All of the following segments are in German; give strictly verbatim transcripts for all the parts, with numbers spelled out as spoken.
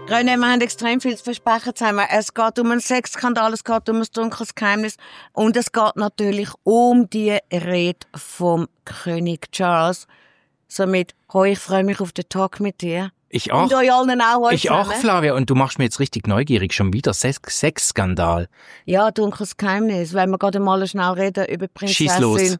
René, wir haben extrem viel zu versprechen zusammen. Es geht um einen Sexskandal, es geht um ein dunkles Geheimnis und es geht natürlich um die Rede vom König Charles. Somit, hoi, ich freue mich auf den Talk mit dir. Ich auch. Und euch allen auch. Euch ich zusammen. auch, Flavia. Und du machst mir jetzt richtig neugierig. Schon wieder Sex- Sexskandal. Ja, dunkles Geheimnis. Wenn wir gerade mal schnell reden über Schieß los. Prinzessin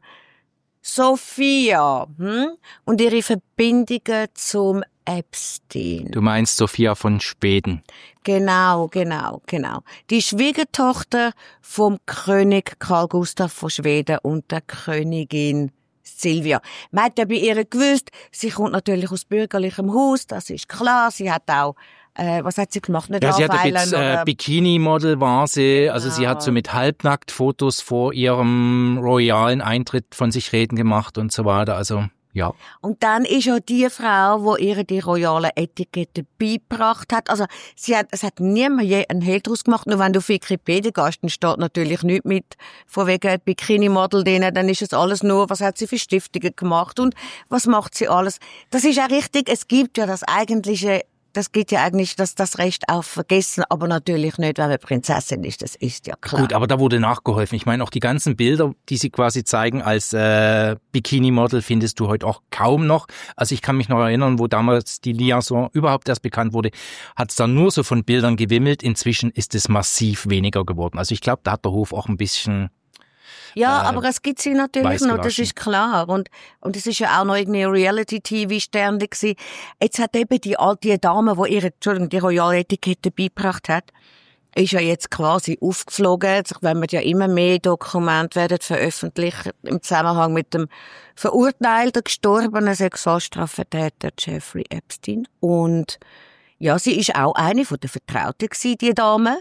Sophia hm? und ihre Verbindungen zum Epstein. Du meinst Sophia von Schweden. Genau, genau, genau. Die Schwiegertochter vom König Karl Gustav von Schweden und der Königin Silvia. Man hat ja bei ihr gewusst, sie kommt natürlich aus bürgerlichem Haus, das ist klar. Sie hat auch, äh, was hat sie gemacht? Nicht ja, sie hat ein Weilen, bisschen äh, Bikini-Model war sie. Also ja. Sie hat so mit Halbnackt-Fotos vor ihrem royalen Eintritt von sich reden gemacht und so weiter. Also ja. Und dann ist ja die Frau, die ihr die royale Etikette beigebracht hat. Also, sie hat, es hat niemand je einen Hehl draus gemacht. Nur wenn du auf Wikipedia gehst, dann steht natürlich nichts mit, von wegen Bikini-Model denen, dann ist es alles nur, was hat sie für Stiftungen gemacht und was macht sie alles. Das ist ja richtig, es gibt ja das eigentliche, das gibt ja eigentlich das, das Recht auf Vergessen, aber natürlich nicht, wenn man Prinzessin ist, das ist ja klar. Gut, aber da wurde nachgeholfen. Ich meine, auch die ganzen Bilder, die sie quasi zeigen als äh, Bikini-Model, findest du heute auch kaum noch. Also ich kann mich noch erinnern, wo damals die Liaison überhaupt erst bekannt wurde, hat es dann nur so von Bildern gewimmelt. Inzwischen ist es massiv weniger geworden. Also ich glaube, da hat der Hof auch ein bisschen... Ja, äh, aber es gibt sie natürlich noch, das ist klar. Und, und es ist ja auch noch irgendwie Reality-T V-Sterne gewesen. Jetzt hat eben die alte Dame, die ihre, Entschuldigung, die royale Etikette beigebracht hat, ist ja jetzt quasi aufgeflogen. Wenn man ja immer mehr Dokumente werden veröffentlicht im Zusammenhang mit dem verurteilten, gestorbenen Sexualstraftäter Jeffrey Epstein. Und ja, sie ist auch eine von den Vertrauten gewesen, die Dame.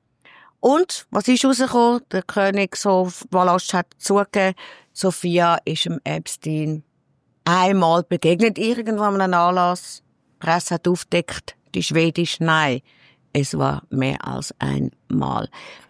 Und, was ist rausgekommen? Der König so, Walast hat zugegeben, Sophia ist dem Epstein einmal begegnet, irgendwo an einem Anlass. Die Presse hat aufgedeckt, die Schwedisch, nein. Es war mehr als einmal.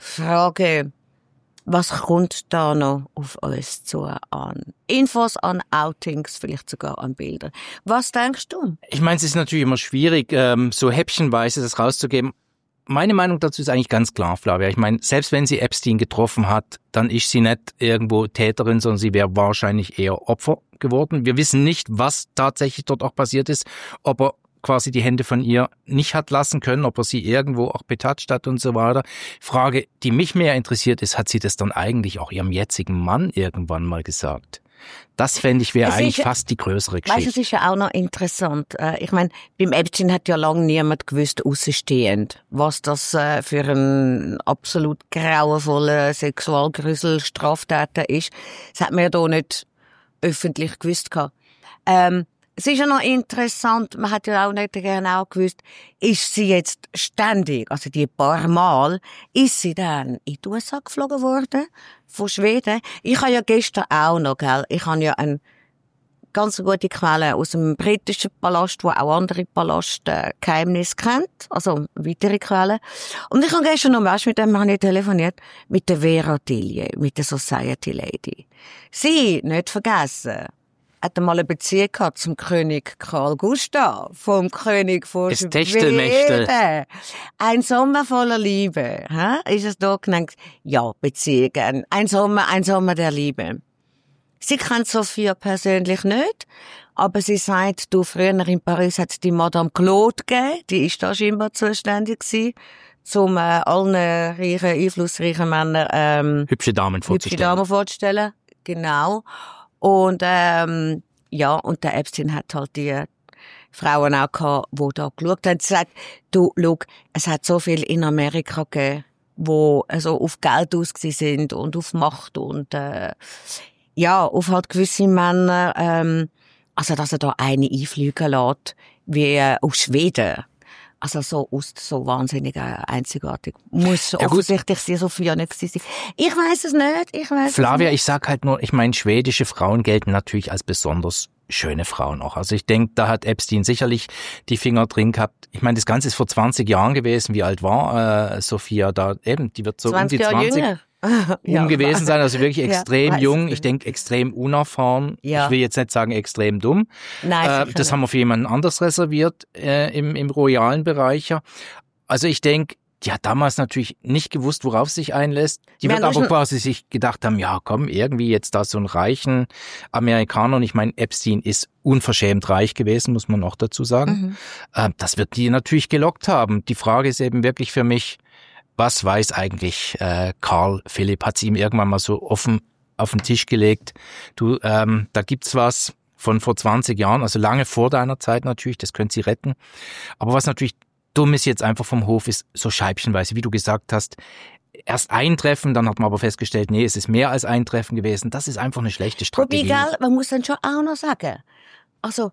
Frage, was kommt da noch auf uns zu an? Infos an Outings, vielleicht sogar an Bilder. Was denkst du? Ich meine, es ist natürlich immer schwierig, so häppchenweise das rauszugeben. Meine Meinung dazu ist eigentlich ganz klar, Flavia. Ich meine, selbst wenn sie Epstein getroffen hat, dann ist sie nicht irgendwo Täterin, sondern sie wäre wahrscheinlich eher Opfer geworden. Wir wissen nicht, was tatsächlich dort auch passiert ist, ob er quasi die Hände von ihr nicht hat lassen können, ob er sie irgendwo auch betatscht hat und so weiter. Frage, die mich mehr interessiert ist, hat sie das dann eigentlich auch ihrem jetzigen Mann irgendwann mal gesagt? Das fände ich wäre eigentlich ist, fast die größere Geschichte. Weißt du, es ist ja auch noch interessant. Ich meine, beim Epstein hat ja lange niemand gewusst, außenstehend, was das für ein absolut grauenvoller Sexualgrüssel Straftäter ist. Das hat man ja da nicht öffentlich gewusst gehabt. Ähm, es ist ja noch interessant, man hat ja auch nicht genau gewusst, ist sie jetzt ständig, also die paar Mal, ist sie dann in die U S A geflogen worden, von Schweden? Ich habe ja gestern auch noch, gell, ich habe ja eine ganz gute Quelle aus dem britischen Palast, wo auch andere Palastgeheimnisse kennt, also weitere Quellen. Und ich habe gestern noch, weißt, mit dem habe ich telefoniert, mit der Vera Tillier, mit der Society Lady. Sie, nicht vergessen, hat einmal eine Beziehung gehabt zum König Karl Gustav, vom König von das Techtelmechtel. Schweden. Ein Sommer voller Liebe, hä? Ist es da genannt? Ja, Beziehungen. Ein Sommer, ein Sommer der Liebe. Sie kennt Sophia persönlich nicht, aber sie sagt, du, früher in Paris hat es die Madame Claude gegeben, die ist da scheinbar zuständig gewesen, um äh, allen reichen, einflussreichen Männern ähm, hübsche Damen vorzustellen. Hübsche Damen vorzustellen, genau. Und ähm, ja, und der Epstein hat halt die Frauen auch gehabt, die da geschaut haben. Sie sagt, du, schau, es hat so viel in Amerika gegeben, die also auf Geld aus sind und auf Macht und äh, ja, auf halt gewisse Männer, ähm, also dass er da eine einfliegen lässt, wie äh, aus Schweden. Also so aus, so wahnsinnig einzigartig. Muss ja, offensichtlich sehr Sophia nicht gewesen sein. Ich weiss es nicht, ich weiss Flavia, es nicht. ich sag halt nur, ich meine, schwedische Frauen gelten natürlich als besonders schöne Frauen auch. Also ich denke, da hat Epstein sicherlich die Finger drin gehabt. Ich meine, das Ganze ist vor zwanzig Jahren gewesen. Wie alt war äh, Sophia da? Eben, die wird so um die Jahre zwanzig. Jünger. ja, gewesen sein, also wirklich extrem ja, jung, ich denke extrem unerfahren. Ja. Ich will jetzt nicht sagen extrem dumm. Nein, äh, das haben wir für jemanden anders reserviert äh, im, im royalen Bereich. Also ich denke, die hat damals natürlich nicht gewusst, worauf sie sich einlässt. Die wird aber quasi sich gedacht haben, ja komm, irgendwie jetzt da so einen reichen Amerikaner. Und ich meine, Epstein ist unverschämt reich gewesen, muss man auch dazu sagen. Mhm. Äh, das wird die natürlich gelockt haben. Die Frage ist eben wirklich für mich, was weiß eigentlich äh, Carl Philipp? Hat sie ihm irgendwann mal so offen auf den Tisch gelegt? Du, ähm, da gibt's was von vor zwanzig Jahren, also lange vor deiner Zeit natürlich, das könnte sie retten. Aber was natürlich dumm ist jetzt einfach vom Hof, ist so scheibchenweise, wie du gesagt hast, erst eintreffen, dann hat man aber festgestellt, nee, es ist mehr als Eintreffen gewesen. Das ist einfach eine schlechte Strategie. Wobei, gell, man muss dann schon auch noch sagen, also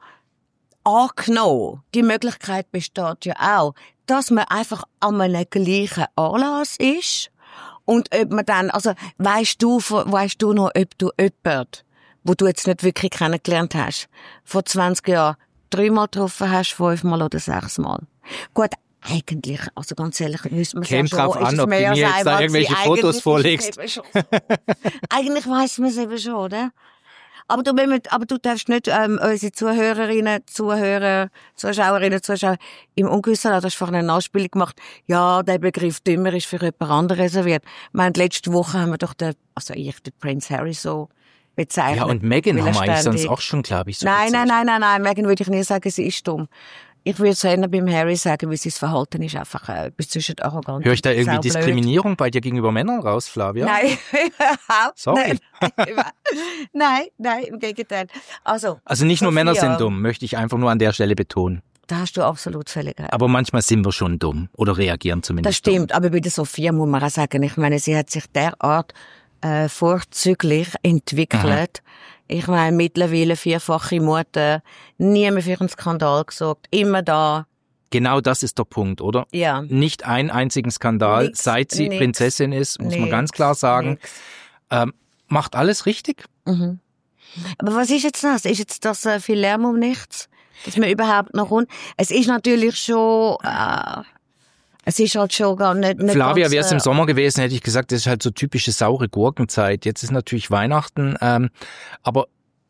angenommen, die Möglichkeit besteht ja auch, dass man einfach an einem gleichen Anlass ist und ob man dann, also weißt du, weißt du noch, ob du jemanden, wo du jetzt nicht wirklich kennengelernt hast, vor zwanzig Jahren dreimal getroffen hast, fünfmal oder sechsmal. Gut, eigentlich, also ganz ehrlich, müssen wir Käme drauf an, ob du mir jetzt da irgendwelche Fotos vorlegst. Eigentlich weiss man es eben schon, oder? Aber du, aber du darfst nicht ähm, unsere Zuhörerinnen, Zuhörer, Zuschauerinnen, Zuschauer im Ungewissen, du hast vorhin eine Anspielung gemacht, ja, der Begriff dümmer ist für jemand anderen reserviert. Ich meine, letzte Woche haben wir doch den, also ich, den Prince Harry so bezeichnet. Ja, und Meghan haben wir eigentlich sonst auch schon, glaube ich, so Nein, nein, nein, nein, nein, Meghan würde ich nie sagen, sie ist dumm. Ich würde es eher beim Harry sagen, wie sein Verhalten ist einfach äh, etwas zwischen arrogant. Höre ich da irgendwie Diskriminierung bei dir gegenüber Männern raus, Flavia? Nein, überhaupt Sorry. Nein, nein, nein, im Gegenteil. Also, also nicht nur Sophia, Männer sind dumm, möchte ich einfach nur an der Stelle betonen. Da hast du absolut völlig recht. Aber manchmal sind wir schon dumm oder reagieren zumindest. Das stimmt, dumm. aber bei der Sophia muss man auch sagen, ich meine, sie hat sich derart äh, vorzüglich entwickelt. Aha. Ich meine, mittlerweile vierfache Mutter, nie mehr für einen Skandal gesorgt, immer da. Genau das ist der Punkt, oder? Ja. Nicht einen einzigen Skandal, nix, seit sie nix, Prinzessin ist, muss nix, man ganz klar sagen. Ähm, macht alles richtig. Mhm. Aber was ist jetzt das? Ist jetzt das äh, viel Lärm um nichts? Dass man überhaupt noch rund... Es ist natürlich schon... Äh, es ist halt schon gar nicht... nicht Flavia, wäre es äh, im Sommer gewesen, hätte ich gesagt, das ist halt so typische saure Gurkenzeit. Jetzt ist natürlich Weihnachten, ähm, aber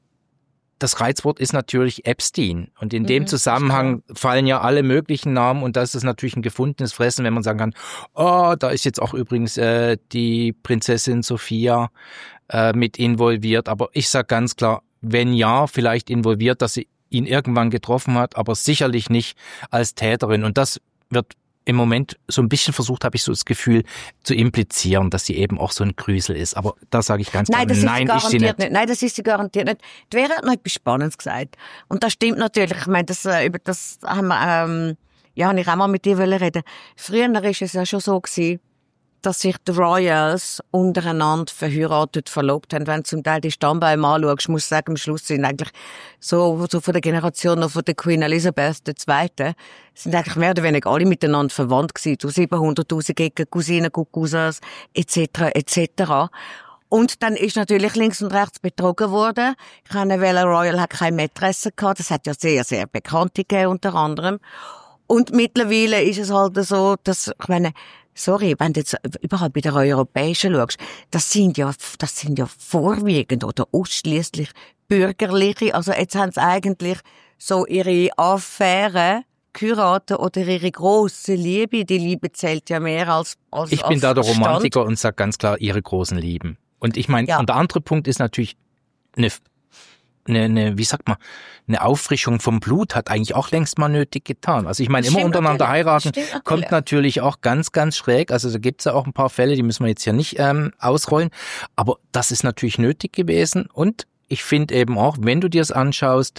das Reizwort ist natürlich Epstein. Und in dem mhm, Zusammenhang fallen ja alle möglichen Namen und das ist natürlich ein gefundenes Fressen, wenn man sagen kann, oh, da ist jetzt auch übrigens äh, die Prinzessin Sophia äh, mit involviert. Aber ich sag ganz klar, wenn ja, vielleicht involviert, dass sie ihn irgendwann getroffen hat, aber sicherlich nicht als Täterin. Und das wird im Moment so ein bisschen versucht, habe ich so das Gefühl, zu implizieren, dass sie eben auch so ein Grüsel ist. Aber da sage ich ganz klar, nein, das nein, ist ist sie nicht. nicht. Nein, das ist sie garantiert nicht. Die Vera hat noch etwas Spannendes gesagt. Und das stimmt natürlich. Ich meine, das, über das haben wir, ähm, ja, habe ich auch mal mit dir reden. Früher war es ja schon so gewesen, dass sich die Royals untereinander verheiratet, verlobt haben. Wenn du zum Teil die Stammbäume anschaust, muss ich sagen, am Schluss sind eigentlich so, so von der Generation noch von der Queen Elizabeth der Zweiten, sind eigentlich mehr oder weniger alle miteinander verwandt gewesen. Du siebenhunderttausend gegen Cousinen, Cousins, et cetera, et cetera. Und dann ist natürlich links und rechts betrogen worden. Ich habe Vella Royal hat keine Mätresse gehabt. Das hat ja sehr, sehr Bekannte gegeben, unter anderem. Und mittlerweile ist es halt so, dass, ich meine, sorry, wenn du jetzt überall bei den Europäischen schaust, das sind ja, das sind ja vorwiegend oder ausschliesslich Bürgerliche. Also jetzt haben sie eigentlich so ihre Affäre geheiratet oder ihre grosse Liebe. Die Liebe zählt ja mehr als, als Ich bin als da der Verstand. Romantiker und sag ganz klar, ihre großen Lieben. Und ich meine, Ja. und der andere Punkt ist natürlich eine Eine, eine, wie sagt man, eine Auffrischung vom Blut hat eigentlich auch längst mal nötig getan. Also ich meine, immer Stimmt untereinander natürlich. heiraten Stimmt natürlich. kommt natürlich auch ganz, ganz schräg. Also da gibt's ja auch ein paar Fälle, die müssen wir jetzt ja nicht ähm, ausrollen. Aber das ist natürlich nötig gewesen. Und ich finde eben auch, wenn du dir es anschaust,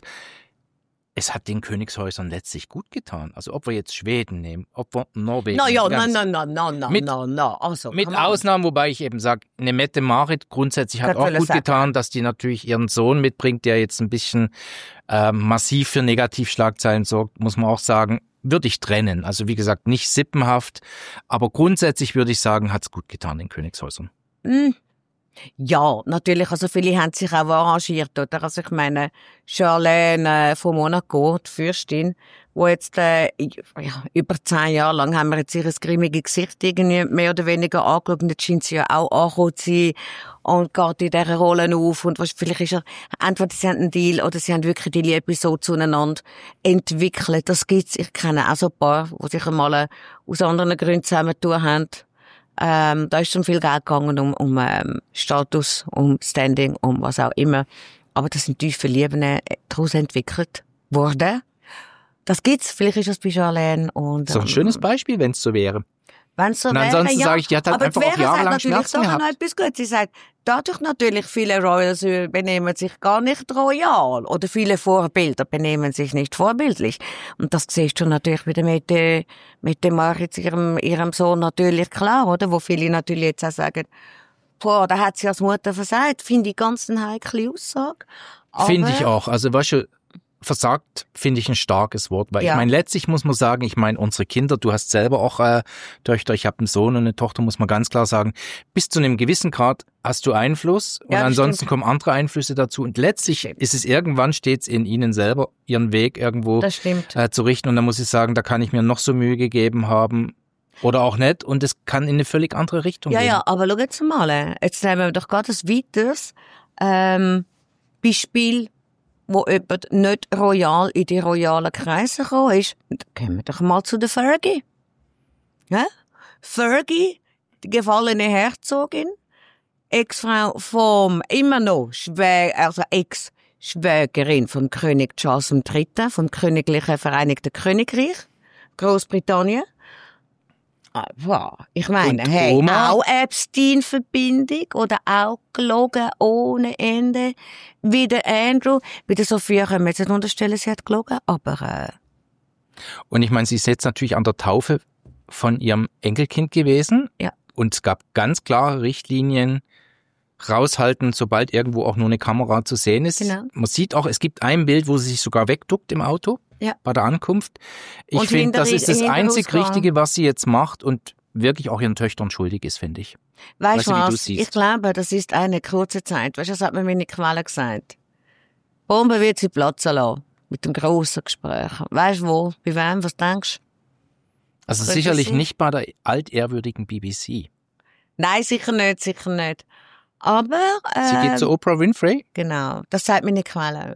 es hat den Königshäusern letztlich gut getan. Also ob wir jetzt Schweden nehmen, ob wir Norwegen Na ja, ganz- na, na, na, na, Mit- na, na. Also, Mit come on. Ausnahmen, wobei ich eben sage, eine Mette Marit grundsätzlich hat Gott auch will gut es sagen. getan, dass die natürlich ihren Sohn mitbringt, der jetzt ein bisschen ähm, massiv für Negativschlagzeilen sorgt, muss man auch sagen, würde ich trennen. Also wie gesagt, nicht sippenhaft, aber grundsätzlich würde ich sagen, hat's gut getan den Königshäusern. Hm. Ja, natürlich. Also viele haben sich auch arrangiert, oder? Also ich meine, Charlene äh, von Monaco, die Fürstin, wo jetzt äh, ja, über zehn Jahre lang haben wir jetzt ihr grimmige Gesicht irgendwie mehr oder weniger angeschaut und jetzt scheint sie ja auch angekommen zu sein und geht in dieser Rolle auf und was, vielleicht ist er, entweder sie haben einen Deal oder sie haben wirklich die Liebe so zueinander entwickelt. Das gibt's. Ich kenne auch so ein paar, die sich einmal aus anderen Gründen zusammentun haben. Ähm, da ist schon viel Geld gegangen um, um ähm, Status, um Standing, um was auch immer. Aber das sind tiefe Lieben daraus entwickelt worden. Das gibt's. Vielleicht ist das bei Charlene. Und, ähm, so ein schönes Beispiel, wenn es so wäre. Wenn es so und wäre, ansonsten ja. sage ich, die hat halt aber einfach auch jahrelang Schmerzen gehabt. gehabt. Noch etwas Gutes. Sie sagt, dadurch natürlich viele Royals benehmen sich gar nicht royal. Oder viele Vorbilder benehmen sich nicht vorbildlich. Und das siehst du natürlich wieder mit, äh, mit dem Maritz, ihrem, ihrem Sohn natürlich klar, oder? Wo viele natürlich jetzt auch sagen, boah, da hat sie als Mutter versagt. Finde ich ganz eine heikle Aussage. Finde ich auch. Also, weißt du, versagt finde ich ein starkes Wort, weil ja. ich meine, letztlich muss man sagen, ich meine, unsere Kinder, du hast selber auch äh, Töchter, ich habe einen Sohn und eine Tochter, muss man ganz klar sagen, bis zu einem gewissen Grad hast du Einfluss und ja, ansonsten stimmt. kommen andere Einflüsse dazu und letztlich ist es irgendwann, steht es in ihnen selber, ihren Weg irgendwo äh, zu richten und da muss ich sagen, da kann ich mir noch so Mühe gegeben haben oder auch nicht und es kann in eine völlig andere Richtung ja, gehen. Ja, ja, aber schau jetzt mal, jetzt nehmen wir doch gerade ein weiteres ähm, Beispiel, wo jemand nicht royal in die royalen Kreise gekommen ist. Dann gehen wir doch mal zu der Fergie. Ja? Fergie, die gefallene Herzogin, Ex-Frau vom, immer noch, Schwä also Ex-Schwägerin vom König Charles der Dritte, vom Königlichen Vereinigten Königreich, Großbritannien. Ah, ich meine, hey, auch Epstein-Verbindung oder auch gelogen ohne Ende. Wie der Andrew. Bei der Sophia können wir jetzt nicht unterstellen, sie hat gelogen, aber... Äh Und ich meine, sie ist jetzt natürlich an der Taufe von ihrem Enkelkind gewesen. Ja. Und es gab ganz klare Richtlinien, raushalten, sobald irgendwo auch nur eine Kamera zu sehen ist. Genau. Man sieht auch, es gibt ein Bild, wo sie sich sogar wegduckt im Auto. Ja. Bei der Ankunft. Ich finde, das ist das einzig Richtige, was sie jetzt macht und wirklich auch ihren Töchtern schuldig ist, finde ich. Weißt du was? Ich glaube, das ist eine kurze Zeit. Weißt du, das hat mir meine Quelle gesagt. Bombe wird sie platzen lassen. Mit dem grossen Gespräch. Weißt du wo? Bei wem? Was denkst du? Also Könnte sicherlich sie? Nicht bei der altehrwürdigen B B C. Nein, sicher nicht, sicher nicht. Aber... Äh, sie geht zu Oprah Winfrey? Genau. Das sagt meine Quelle.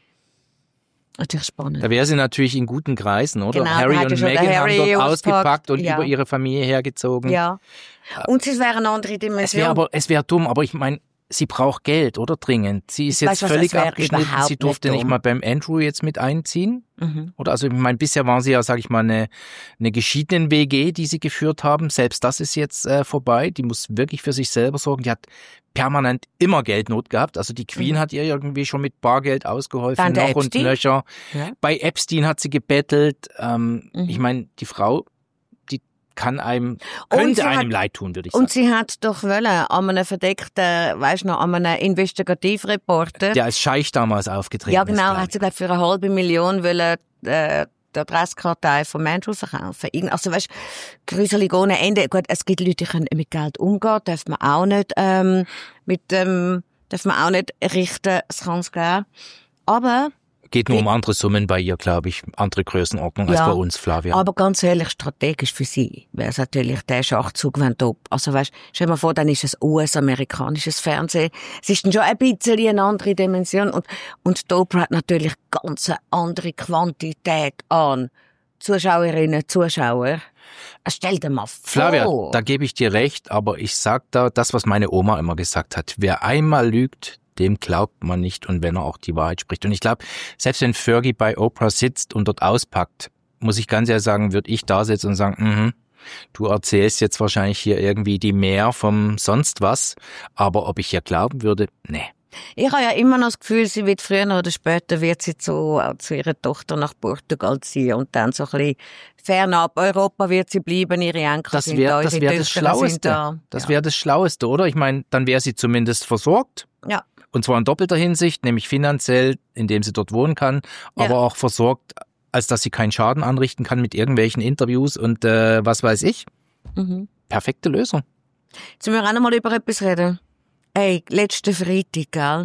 Natürlich spannend. Da wäre sie natürlich in guten Kreisen, oder? Genau, Harry und Meghan Harry haben dort ausgepackt und ja. über ihre Familie hergezogen. Ja. Und es wäre eine andere Dimension. Es wäre aber, es wäre dumm, aber ich meine, sie braucht Geld, oder? Dringend. Sie ist jetzt weißt, völlig abgeschnitten. Sie durfte nicht, nicht mal beim Andrew jetzt mit einziehen. Mhm. Oder also, ich meine, bisher war sie ja, sag ich mal, eine, eine geschiedenen W G, die sie geführt haben. Selbst das ist jetzt äh, vorbei. Die muss wirklich für sich selber sorgen. Die hat permanent immer Geldnot gehabt. Also die Queen mhm. hat ihr irgendwie schon mit Bargeld ausgeholfen, noch und nöcher. Ja. Bei Epstein hat sie gebettelt. Ähm, mhm. Ich meine, die Frau, die kann einem, könnte einem hat, leid tun, würde ich sagen. Und sie hat doch wollen, an einem verdeckten, weißt du noch, an einem Investigativreporter. Der als Scheich damals aufgetreten ist. Ja, genau, hat sie glaub, für eine halbe Million wollen, äh, die Adresskartei von Andrew verkaufen. Also weißt, gruselig ohne Ende. Gut, es gibt Leute, die können mit Geld umgehen, darf man auch nicht, ähm, mit, ähm, darf man auch nicht richten, es kann es geben. Aber... Geht nur um andere Summen bei ihr, glaube ich, andere Größenordnung ja, als bei uns, Flavia. Aber ganz ehrlich, strategisch für sie wäre es natürlich der Schachzug, wenn du, also weißt, stell dir mal vor, dann ist es U S-amerikanisches Fernsehen. Es ist dann schon ein bisschen eine andere Dimension und, und Oprah hat natürlich ganz eine andere Quantität an Zuschauerinnen, Zuschauer. Stell dir mal vor. Flavia, da gebe ich dir recht, aber ich sag da das, was meine Oma immer gesagt hat. Wer einmal lügt, dem glaubt man nicht und wenn er auch die Wahrheit spricht. Und ich glaube, selbst wenn Fergie bei Oprah sitzt und dort auspackt, muss ich ganz ehrlich sagen, würde ich da sitzen und sagen, mhm, du erzählst jetzt wahrscheinlich hier irgendwie die mehr vom sonst was, aber ob ich ihr glauben würde, nee. Ich habe ja immer noch das Gefühl, sie wird früher oder später wird sie zu, zu ihrer Tochter nach Portugal ziehen und dann so ein bisschen fernab Europa wird sie bleiben, ihre Enkel das sind wär, da, das ihre wäre das Schlaueste. Da. Das ja. wäre das Schlaueste, oder? Ich meine, dann wäre sie zumindest versorgt. Ja. Und zwar in doppelter Hinsicht, nämlich finanziell, indem sie dort wohnen kann, ja. aber auch versorgt, als dass sie keinen Schaden anrichten kann mit irgendwelchen Interviews und äh, was weiß ich. Mhm. Perfekte Lösung. Jetzt müssen wir auch noch mal über etwas reden. Ey, letzten Freitag, gell?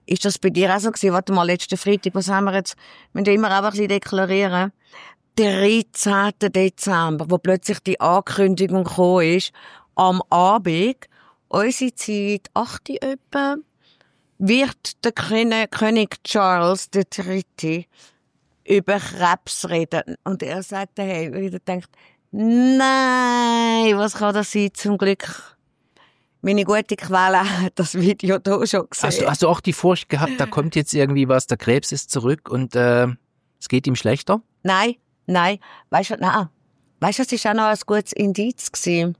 Ist das bei dir auch so gewesen? Warte mal, letzten Freitag, was haben wir jetzt? Wir müssen immer auch ein bisschen deklarieren. Der dreizehnten Dezember, wo plötzlich die Ankündigung gekommen ist, am Abend, unsere Zeit, acht Uhr etwa, wird der König Charles der Dritte über Krebs reden. Und er sagt, hey, wieder denkt, nein, was kann das sein? Zum Glück, meine gute Quelle hat das Video da schon gesehen. Hast du, hast du auch die Furcht gehabt, da kommt jetzt irgendwie was, der Krebs ist zurück und äh, es geht ihm schlechter? Nein, nein. Weißt du, nein. Weißt du, das war auch noch ein gutes Indiz gewesen.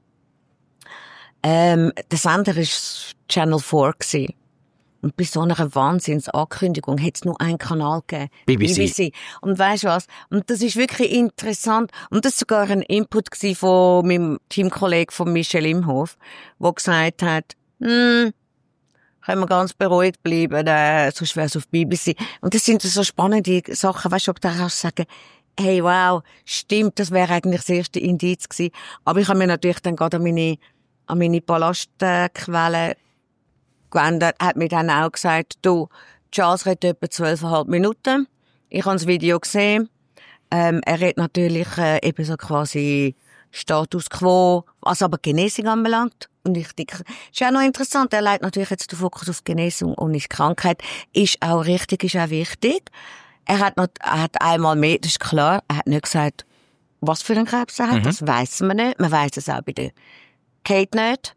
Ähm, der Sender war Channel vier gewesen. Und bei so einer Wahnsinnsankündigung hat es nur einen Kanal gegeben. B B C. B B C. Und weisst du was? Und das ist wirklich interessant. Und das war sogar ein Input gewesen von meinem Teamkollegen von Michel Imhof, der gesagt hat, hm, können wir ganz beruhigt bleiben, äh, sonst wäre es auf B B C. Und das sind so spannende Sachen, weißt du, ob du da kannst sagen, hey, wow, stimmt, das wäre eigentlich das erste Indiz gewesen. Aber ich habe mir natürlich dann gerade an meine, an meine Palastquellen gewendet, hat mir dann auch gesagt, du, Charles redet etwa zwölfeinhalb Minuten. Ich habe das Video gesehen. Ähm, er redet natürlich äh, eben so quasi Status Quo, was aber Genesung anbelangt. Und ich denke, ist auch noch interessant, er legt natürlich jetzt den Fokus auf Genesung und nicht Krankheit. Ist auch richtig, ist auch wichtig. Er hat noch, er hat einmal mehr, das ist klar, er hat nicht gesagt, was für einen Krebs er hat, mhm. das weiss man nicht. Man weiss es auch bei der Kate nicht.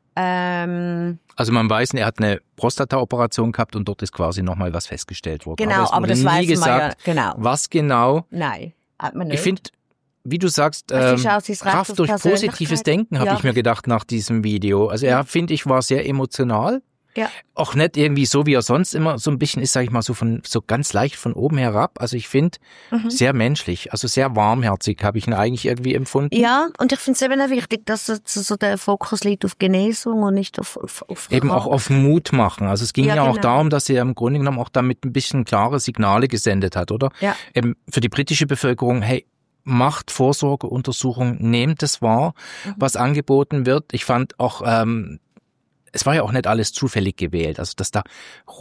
Ähm, also man weiß, er hat eine Prostata-Operation gehabt und dort ist quasi nochmal was festgestellt worden. Genau, aber, aber das weiß gesagt, man ja, genau. Was genau? Nein, hat man nicht. Ich finde, wie du sagst, ähm, Kraft durch positives Denken, habe ja. ich mir gedacht nach diesem Video. Also er, finde ich, war sehr emotional. Ja. Auch nicht irgendwie so, wie er sonst immer so ein bisschen ist, sag ich mal, so von so ganz leicht von oben herab. Also ich finde, mhm. sehr menschlich, also sehr warmherzig habe ich ihn eigentlich irgendwie empfunden. Ja, und ich finde es eben auch wichtig, dass so der Fokus liegt auf Genesung und nicht auf, auf, auf Eben auch auf Mut machen. Also es ging ja, ja auch genau. darum, dass er im Grunde genommen auch damit ein bisschen klare Signale gesendet hat, oder? Ja. Eben für die britische Bevölkerung, hey, macht Vorsorgeuntersuchungen, nehmt es wahr, mhm. was angeboten wird. Ich fand auch, ähm, es war ja auch nicht alles zufällig gewählt, also dass da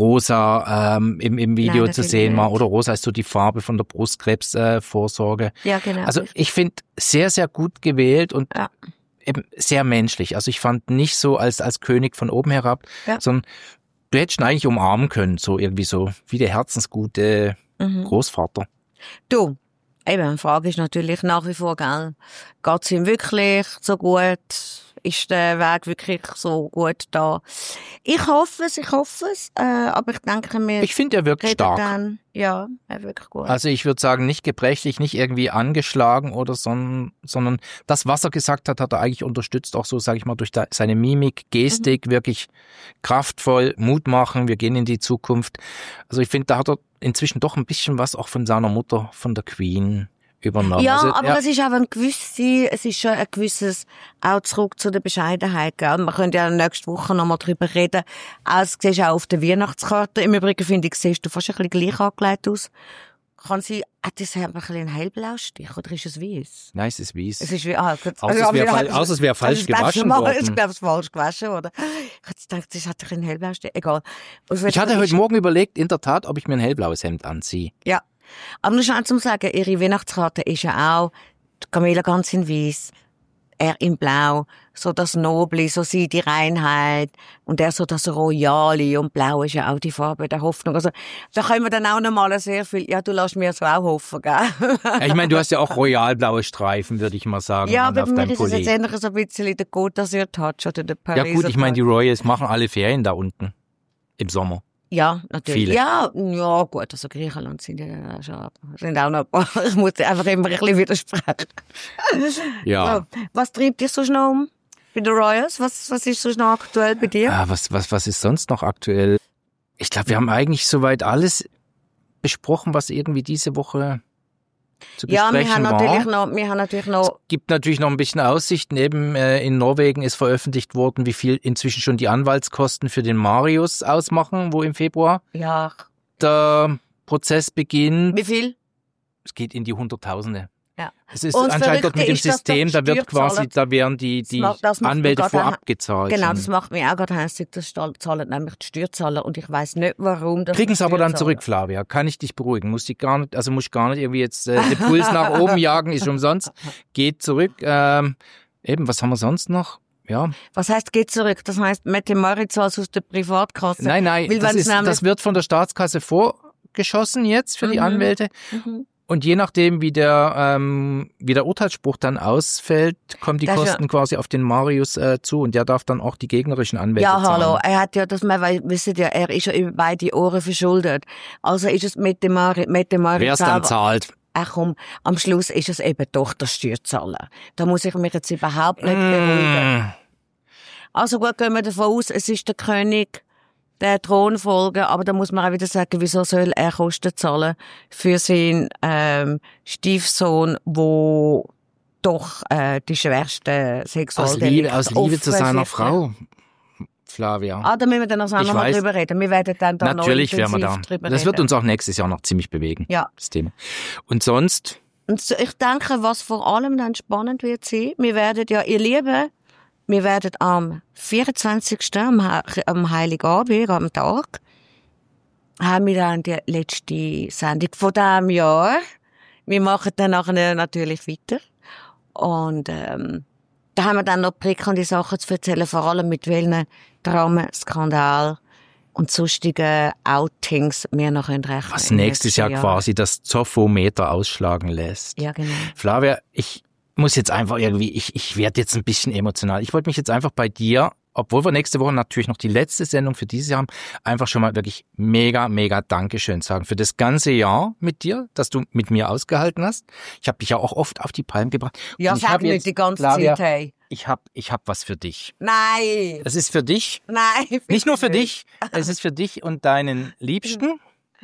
rosa ähm, im, im Video Nein, zu sehen war, oder rosa ist so die Farbe von der Brustkrebsvorsorge. Äh, ja, genau. Also ich finde sehr, sehr gut gewählt und ja. eben sehr menschlich. Also ich fand nicht so als als König von oben herab, ja. sondern du hättest ihn eigentlich umarmen können, so irgendwie so wie der herzensgute mhm. Großvater. Du, eben, die Frage ist natürlich nach wie vor, gell, geht es ihm wirklich so gut? Ist der Weg wirklich so gut da? Ich hoffe es, ich hoffe es, äh, aber ich denke mir... Ich finde, er wirkt stark. Dann, ja, er wirkt gut. Also ich würde sagen, nicht gebrechlich, nicht irgendwie angeschlagen oder so, sondern das, was er gesagt hat, hat er eigentlich unterstützt, auch so, sage ich mal, durch da, seine Mimik, Gestik, mhm. wirklich kraftvoll, Mut machen, wir gehen in die Zukunft. Also ich finde, da hat er inzwischen doch ein bisschen was auch von seiner Mutter, von der Queen übernommen. Ja, also, aber ja. es ist auch ein gewisses, es ist schon ein gewisses, auch zurück zu der Bescheidenheit, gell. Wir können ja nächste Woche noch mal drüber reden. Auch, das siehst du auch auf der Weihnachtskarte. Im Übrigen finde ich, siehst du fast ein bisschen gleich angelegt aus. Kann sie, hat das ein bisschen einen hellblaustich, oder ist es weiß? Nein, es ist weiß. Es ist wie, ah, gut. Außer es wäre fall, also, wär falsch gewaschen mal, worden. Ich glaube, es falsch gewaschen, oder? Ich hätte gedacht, das hat doch einen hellblaustich. Egal. Ich hatte heute Morgen überlegt, in der Tat, ob ich mir ein hellblaues Hemd anziehe. Ja. Aber nur schon zum Sagen, ihre Weihnachtskarte ist ja auch Camilla ganz in weiß, er in blau, so das Noble, so sie die Reinheit und er so das Royale und blau ist ja auch die Farbe der Hoffnung. Also da können wir dann auch noch mal sehr viel, ja, du lässt mir so auch hoffen, gell? Ja, ich meine, du hast ja auch royalblaue Streifen, würde ich mal sagen. Ja, aber auf für mich mich ist es jetzt endlich so ein bisschen der Côte d'Azur Touch oder der Pariser. Ja gut, ich meine, die Royals machen alle Ferien da unten im Sommer. Ja, natürlich. Viele. Ja, ja, gut, also Griechenland sind ja schon, sind auch noch ein paar. Ich muss einfach immer ein bisschen widersprechen. Ja. So, was treibt dich so noch um bei den Royals? Was, was ist so noch aktuell bei dir? Ah, was, was, was ist sonst noch aktuell? Ich glaube, wir haben eigentlich soweit alles besprochen, was irgendwie diese Woche zu besprechen ja, wir haben war. natürlich noch, wir haben natürlich noch. Es gibt natürlich noch ein bisschen Aussichten. Eben äh, in Norwegen ist veröffentlicht worden, wie viel inzwischen schon die Anwaltskosten für den Marius ausmachen, wo im Februar ja. der Prozess beginnt. Wie viel? Es geht in die Hunderttausende. Ja. Es ist und anscheinend dort mit dem System, da wird quasi, da werden die, die das macht, das Anwälte vorab gezahlt. Genau, das macht mich auch gerade hässlich, das zahlen nämlich die Steuerzahler und ich weiss nicht, warum. Kriegen es aber dann zurück, Flavia, kann ich dich beruhigen, muss ich gar nicht, also muss ich gar nicht irgendwie jetzt äh, den Puls nach oben jagen, ist umsonst, geht zurück. Ähm, eben, was haben wir sonst noch? Ja. Was heißt geht zurück? Das heißt, Mette Moritz aus der Privatkasse? Nein, nein, Will, das, ist, das wird von der Staatskasse vorgeschossen jetzt für mhm. die Anwälte. Mhm. Und je nachdem, wie der, ähm, wie der Urteilsspruch dann ausfällt, kommen die das Kosten ja quasi auf den Marius äh, zu und der darf dann auch die gegnerischen Anwälte ja, zahlen. Ja, hallo, er hat ja das, man wisst ja, er ist ja über beide Ohren verschuldet. Also ist es mit dem Marius, mit dem Marius. Wer es dann zahlt? Ach komm, am Schluss ist es eben doch der Steuerzahler. Da muss ich mich jetzt überhaupt nicht mm. beruhigen. Also gut, gehen wir davon aus, es ist der König, der Thronfolger, aber da muss man auch wieder sagen, wieso soll er Kosten zahlen für seinen ähm, Stiefsohn, wo doch äh, die schwerste Sexualdelikte aus Liebe, aus Liebe zu seiner Frau, Flavia. Ah, da müssen wir dann auch noch mal drüber reden. Wir werden dann da natürlich noch werden wir da. drüber das reden. wird uns auch nächstes Jahr noch ziemlich bewegen, ja. das Thema. Und sonst? Und so, ich denke, was vor allem dann spannend wird sein, wir werden ja, ihr Lieben, wir werden am vierundzwanzigsten am, am Heiligabend, am Tag, haben wir dann die letzte Sendung von diesem Jahr. Wir machen dann nachher natürlich weiter. Und ähm, da haben wir dann noch prickelnde Sachen zu erzählen, vor allem mit welchen Dramen, Skandal und sonstigen Outings wir noch rechnen können. Was nächstes Jahr, Jahr quasi das Zophometer ausschlagen lässt. Ja, genau. Flavia, ich muss jetzt einfach irgendwie, ich, ich werde jetzt ein bisschen emotional. Ich wollte mich jetzt einfach bei dir, obwohl wir nächste Woche natürlich noch die letzte Sendung für dieses Jahr haben, einfach schon mal wirklich mega, mega Dankeschön sagen für das ganze Jahr mit dir, dass du mit mir ausgehalten hast. Ich habe dich ja auch oft auf die Palme gebracht. Ja, sag nicht die ganze Flavia, Zeit, hey. Ich hab, ich hab was für dich. Nein. Es ist für dich. Nein. Nicht nur für dich. Es ist für dich und deinen Liebsten.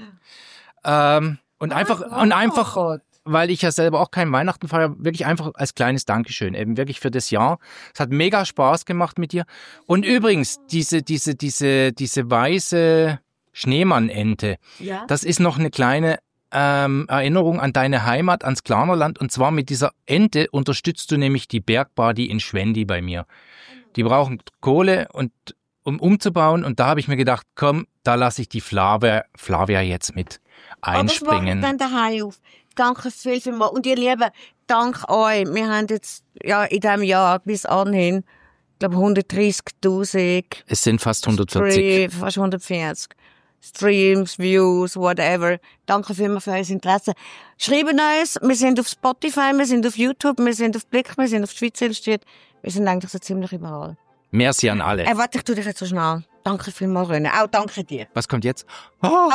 ähm, und einfach, oh, und einfach, oh weil ich ja selber auch kein Weihnachten feiere, wirklich einfach als kleines Dankeschön, eben wirklich für das Jahr. Es hat mega Spaß gemacht mit dir. Und übrigens, diese, diese, diese, diese weiße Schneemannente, ja? Das ist noch eine kleine ähm, Erinnerung an deine Heimat, ans Klarnerland. Und zwar mit dieser Ente unterstützt du nämlich die Bergbadi in Schwendi bei mir. Die brauchen Kohle, und um umzubauen. Und da habe ich mir gedacht, komm, da lasse ich die Flavia, Flavia jetzt mit einspringen. Oh, das mache ich dann daheim auf. Danke viel, viel mal. Und ihr Lieben, dank euch. Wir haben jetzt ja in diesem Jahr bis anhin, ich glaube, hundertdreißigtausend. Es sind fast hundertvierzig. Stream, fast hundertvierzig. Streams, Views, whatever. Danke vielmals für euer Interesse. Schreibt uns, wir sind auf Spotify, wir sind auf YouTube, wir sind auf Blick, wir sind auf Schweiz Illustriert. Wir sind eigentlich so ziemlich überall. Merci an alle. Äh, warte, ich tue dich jetzt so schnell. Danke vielmals, René. Auch danke dir. Was kommt jetzt? Oh.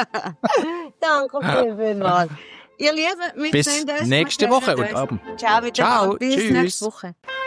Danke vielmals. Ihr Lieben, wir bis sehen uns. nächste Woche und Abend. Ciao, Ciao, bis tschüss. nächste Woche.